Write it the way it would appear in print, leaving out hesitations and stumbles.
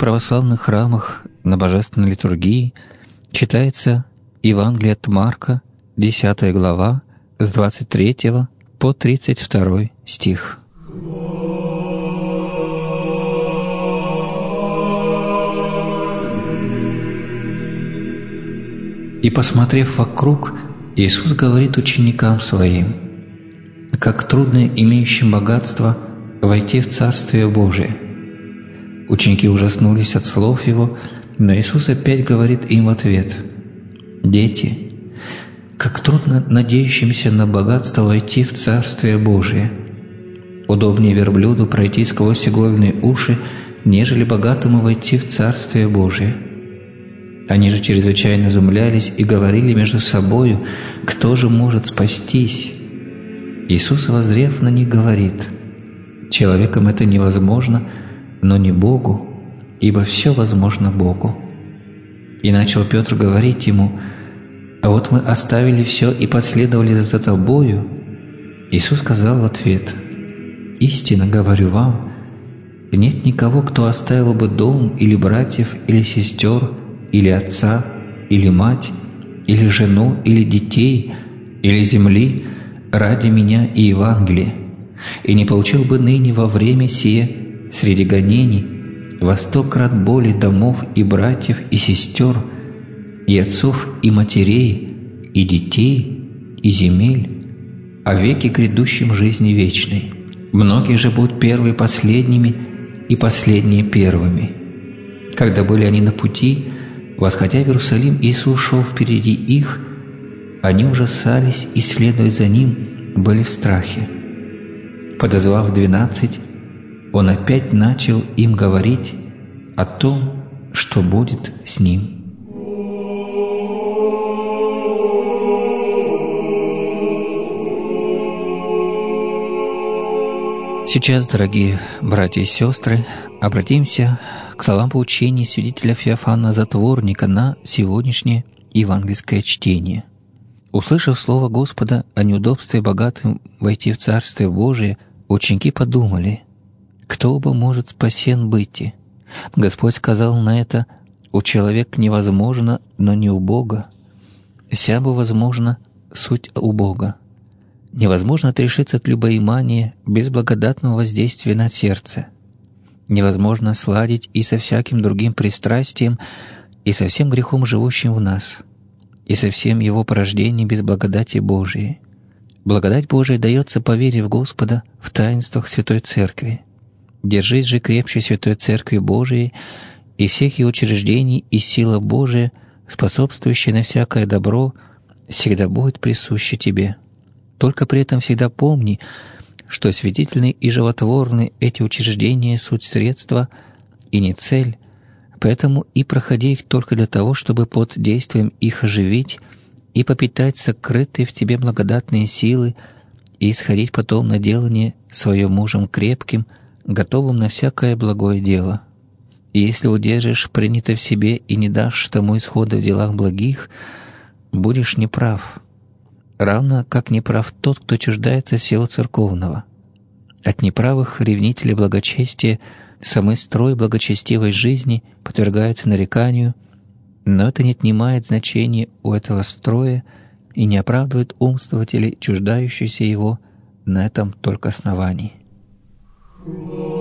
православных храмах на Божественной литургии читается Евангелие от Марка, 10 глава, с 23 по 32 стих. «И, посмотрев вокруг, Иисус говорит ученикам Своим: как трудно имеющим богатство войти в Царствие Божие. Ученики ужаснулись от слов Его, но Иисус опять говорит им в ответ: дети, как трудно надеющимся на богатство войти в Царствие Божие. Удобнее верблюду пройти сквозь игольные уши, нежели богатому войти в Царствие Божие. Они же чрезвычайно изумлялись и говорили между собою: кто же может спастись? Иисус, воззрев на них, говорит: человеком это невозможно, но не Богу, ибо все возможно Богу. И начал Петр говорить ему: а вот мы оставили все и последовали за тобою. Иисус сказал в ответ: истинно говорю вам, нет никого, кто оставил бы дом, или братьев, или сестер, или отца, или мать, или жену, или детей, или земли ради Меня и Евангелия, и не получил бы ныне во время сие среди гонений во 100 крат более домов и братьев и сестер, и отцов и матерей, и детей, и земель, о веке грядущем жизни вечной. Многие же будут первые последними, и последние первыми. Когда были они на пути, восходя в Иерусалим, Иисус шел впереди их, они ужасались и, следуя за Ним, были в страхе. Подозвав 12, Он опять начал им говорить о том, что будет с Ним. Сейчас, дорогие братья и сестры, обратимся к словам поучения святителя Феофана Затворника на сегодняшнее евангельское чтение. Услышав слово Господа о неудобстве богатым войти в Царствие Божие, ученики подумали: кто бы может спасен быть? Господь сказал на это: у человека невозможно, но не у Бога. Вся бы возможно суть у Бога. Невозможно отрешиться от любоимания без благодатного воздействия на сердце. Невозможно сладить и со всяким другим пристрастием, и со всем грехом, живущим в нас, и со всем его порождением без благодати Божией. Благодать Божия дается по вере в Господа в таинствах Святой Церкви. Держись же крепче Святой Церкви Божией и всех ее учреждений, и сила Божия, способствующая на всякое добро, всегда будет присуща тебе. Только при этом всегда помни, что святительные и животворные эти учреждения — суть средства и не цель, поэтому и проходи их только для того, чтобы под действием их оживить и попитать сокрытые в тебе благодатные силы и исходить потом на делание своим мужем крепким, готовым на всякое благое дело. И если удержишь принято в себе и не дашь тому исхода в делах благих, будешь неправ, равно как неправ тот, кто чуждается всего церковного. От неправых ревнителей благочестия самый строй благочестивой жизни подвергается нареканию, но это не отнимает значения у этого строя и не оправдывает умствователей, чуждающихся его на этом только основании.